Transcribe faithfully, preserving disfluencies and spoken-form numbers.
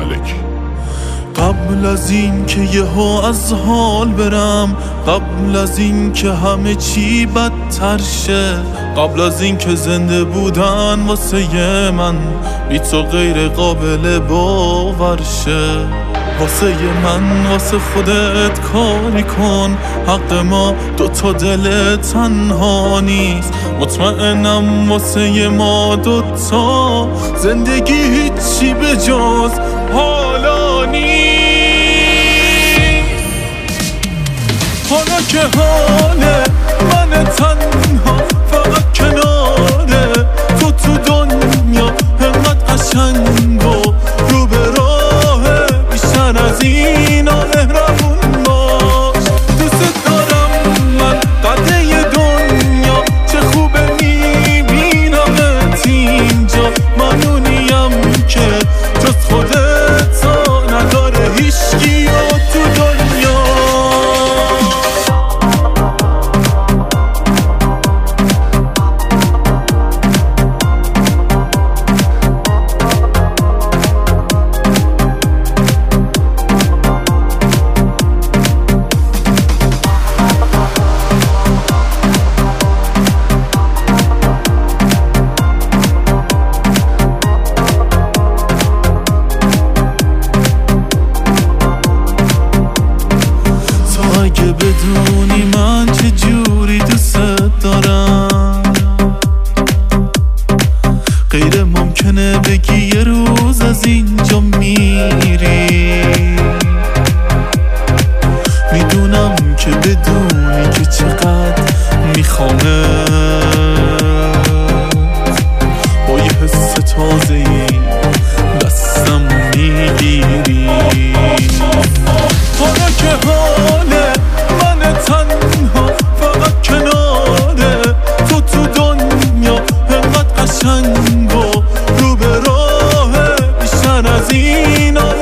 ملک. قبل از این که یهو از حال برم، قبل از این که همه چی بدتر شه، قبل از این که زنده بودن واسه من بی تو غیر قابل باور شه، واسه من واسه خودت کاری کن، حق ما دوتا دل تنها نیست، مطمئنم واسه ما دوتا زندگی هیچی به جز حالا نیست. حالا که حاله من تنها فقط کناره تو تو دنیا همت قشنگ و رو به راهه، بیشتر از اینا مهربون باش. دوست دارم من قده دنیا، چه خوبه میبینمت اینجا، من اونیم که جز خودت نداره هیچکی تو دنیا. اگه بدونی من چه جوری دوست دارم، غیر ممکنه بگی یه روز از اینجا میری. میدونم که بدونی که چقدر میخوامت، با یه حس تازه‌ای دستم میگیری. حالا که حاله من تنها فقط کناره تو تو دنیا همت قشنگ و رو به راهه، بیشتر از اینا